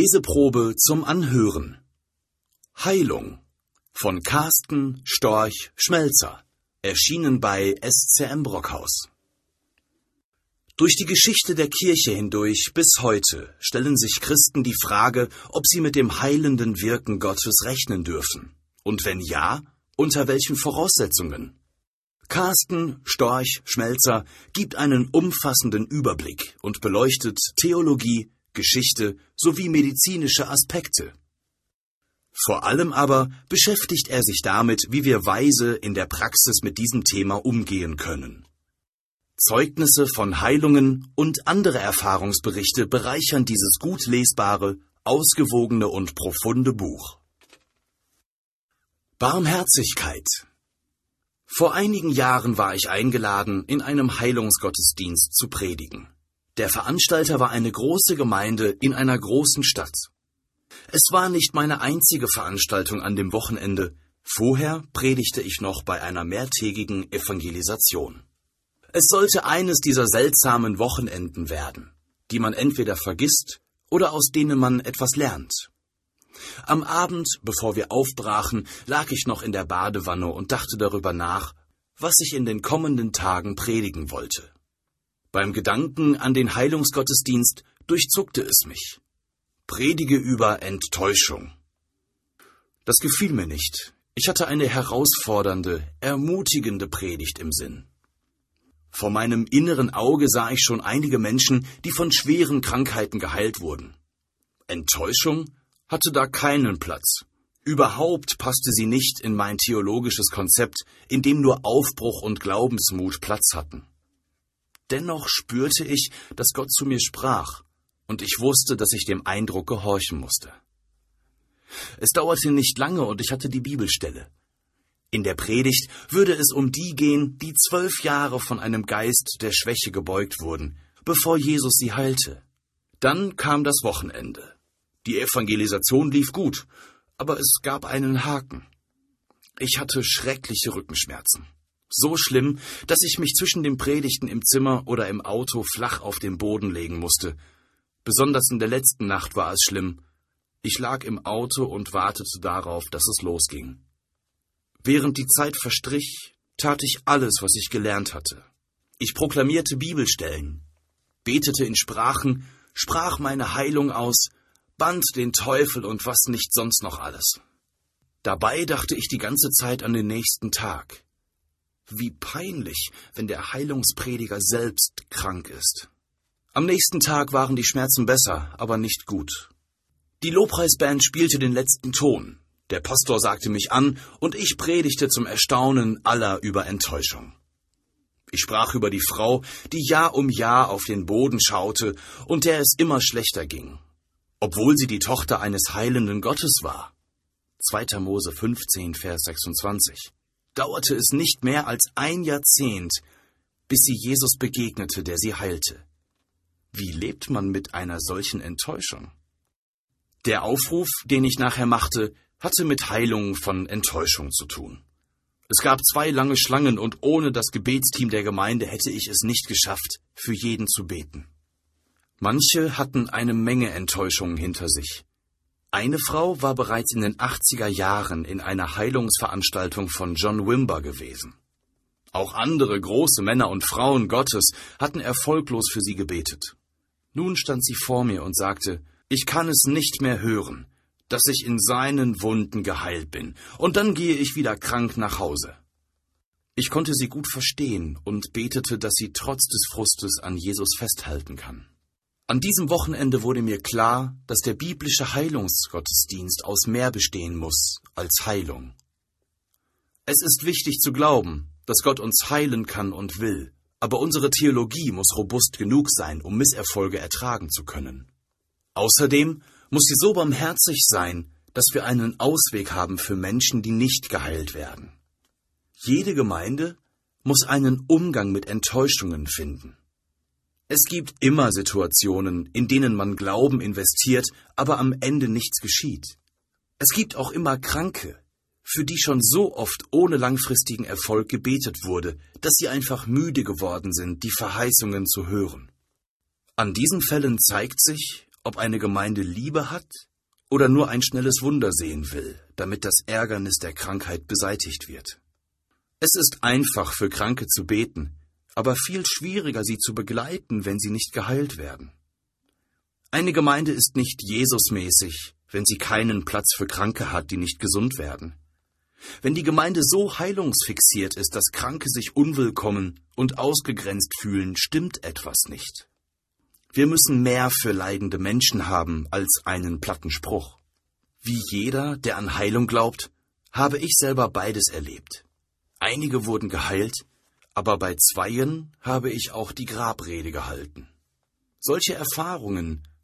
Leseprobe zum Anhören. Heilung von Carsten Storch-Schmelzer, erschienen bei SCM Brockhaus. Durch die Geschichte der Kirche hindurch bis heute stellen sich Christen die Frage, ob sie mit dem heilenden Wirken Gottes rechnen dürfen. Und wenn ja, unter welchen Voraussetzungen? Carsten Storch-Schmelzer gibt einen umfassenden Überblick und beleuchtet Theologie, Geschichte sowie medizinische Aspekte. Vor allem aber beschäftigt er sich damit, wie wir weise in der Praxis mit diesem Thema umgehen können. Zeugnisse von Heilungen und andere Erfahrungsberichte bereichern dieses gut lesbare, ausgewogene und profunde Buch. Barmherzigkeit. Vor einigen Jahren war ich eingeladen, in einem Heilungsgottesdienst zu predigen. Der Veranstalter war eine große Gemeinde in einer großen Stadt. Es war nicht meine einzige Veranstaltung an dem Wochenende. Vorher predigte ich noch bei einer mehrtägigen Evangelisation. Es sollte eines dieser seltsamen Wochenenden werden, die man entweder vergisst oder aus denen man etwas lernt. Am Abend, bevor wir aufbrachen, lag ich noch in der Badewanne und dachte darüber nach, was ich in den kommenden Tagen predigen wollte. Beim Gedanken an den Heilungsgottesdienst durchzuckte es mich. Predige über Enttäuschung. Das gefiel mir nicht. Ich hatte eine herausfordernde, ermutigende Predigt im Sinn. Vor meinem inneren Auge sah ich schon einige Menschen, die von schweren Krankheiten geheilt wurden. Enttäuschung hatte da keinen Platz. Überhaupt passte sie nicht in mein theologisches Konzept, in dem nur Aufbruch und Glaubensmut Platz hatten. Dennoch spürte ich, dass Gott zu mir sprach, und ich wusste, dass ich dem Eindruck gehorchen musste. Es dauerte nicht lange und ich hatte die Bibelstelle. In der Predigt würde es um die gehen, die 12 Jahre von einem Geist der Schwäche gebeugt wurden, bevor Jesus sie heilte. Dann kam das Wochenende. Die Evangelisation lief gut, aber es gab einen Haken. Ich hatte schreckliche Rückenschmerzen. So schlimm, dass ich mich zwischen den Predigten im Zimmer oder im Auto flach auf den Boden legen musste. Besonders in der letzten Nacht war es schlimm. Ich lag im Auto und wartete darauf, dass es losging. Während die Zeit verstrich, tat ich alles, was ich gelernt hatte. Ich proklamierte Bibelstellen, betete in Sprachen, sprach meine Heilung aus, band den Teufel und was nicht sonst noch alles. Dabei dachte ich die ganze Zeit an den nächsten Tag. Wie peinlich, wenn der Heilungsprediger selbst krank ist. Am nächsten Tag waren die Schmerzen besser, aber nicht gut. Die Lobpreisband spielte den letzten Ton. Der Pastor sagte mich an und ich predigte zum Erstaunen aller über Enttäuschung. Ich sprach über die Frau, die Jahr um Jahr auf den Boden schaute und der es immer schlechter ging, obwohl sie die Tochter eines heilenden Gottes war. 2. Mose 15, Vers 26. Dauerte es nicht mehr als ein Jahrzehnt, bis sie Jesus begegnete, der sie heilte. Wie lebt man mit einer solchen Enttäuschung? Der Aufruf, den ich nachher machte, hatte mit Heilung von Enttäuschung zu tun. Es gab 2 lange Schlangen und ohne das Gebetsteam der Gemeinde hätte ich es nicht geschafft, für jeden zu beten. Manche hatten eine Menge Enttäuschungen hinter sich. Eine Frau war bereits in den 80er Jahren in einer Heilungsveranstaltung von John Wimber gewesen. Auch andere große Männer und Frauen Gottes hatten erfolglos für sie gebetet. Nun stand sie vor mir und sagte, ich kann es nicht mehr hören, dass ich in seinen Wunden geheilt bin, und dann gehe ich wieder krank nach Hause. Ich konnte sie gut verstehen und betete, dass sie trotz des Frustes an Jesus festhalten kann. An diesem Wochenende wurde mir klar, dass der biblische Heilungsgottesdienst aus mehr bestehen muss als Heilung. Es ist wichtig zu glauben, dass Gott uns heilen kann und will, aber unsere Theologie muss robust genug sein, um Misserfolge ertragen zu können. Außerdem muss sie so barmherzig sein, dass wir einen Ausweg haben für Menschen, die nicht geheilt werden. Jede Gemeinde muss einen Umgang mit Enttäuschungen finden. Es gibt immer Situationen, in denen man Glauben investiert, aber am Ende nichts geschieht. Es gibt auch immer Kranke, für die schon so oft ohne langfristigen Erfolg gebetet wurde, dass sie einfach müde geworden sind, die Verheißungen zu hören. An diesen Fällen zeigt sich, ob eine Gemeinde Liebe hat oder nur ein schnelles Wunder sehen will, damit das Ärgernis der Krankheit beseitigt wird. Es ist einfach für Kranke zu beten, aber viel schwieriger, sie zu begleiten, wenn sie nicht geheilt werden. Eine Gemeinde ist nicht Jesusmäßig, wenn sie keinen Platz für Kranke hat, die nicht gesund werden. Wenn die Gemeinde so heilungsfixiert ist, dass Kranke sich unwillkommen und ausgegrenzt fühlen, stimmt etwas nicht. Wir müssen mehr für leidende Menschen haben als einen platten Spruch. Wie jeder, der an Heilung glaubt, habe ich selber beides erlebt. Einige wurden geheilt, aber bei zweien habe ich auch die Grabrede gehalten. Solche Erfahrungen